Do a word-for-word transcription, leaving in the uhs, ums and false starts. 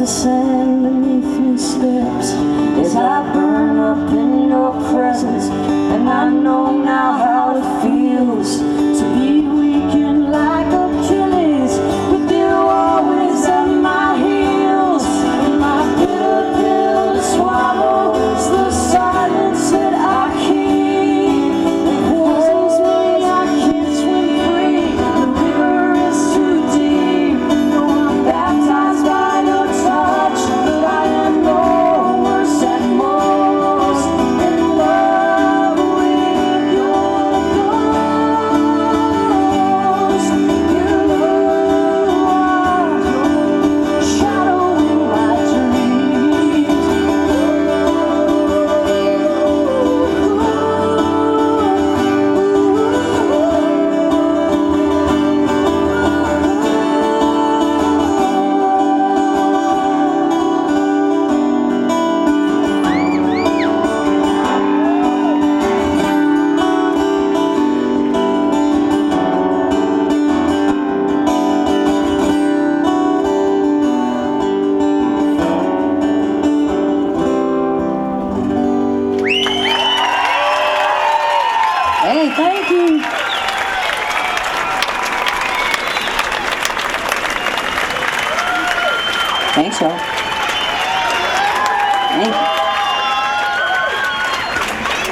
sand beneath your steps as I burn up in your presence. And I know now how it feels to be weakened like Achilles, but you're always at my heels. And my bitter pill to swallow is the silence that I keep. It pulls me, I can't swim free. The river is too deep. No, I'm baptized by your touch, but I am no worse at most in love with your ghost. You are your shadow in my dreams. Hey, thank you. Thanks, y'all. Thank you.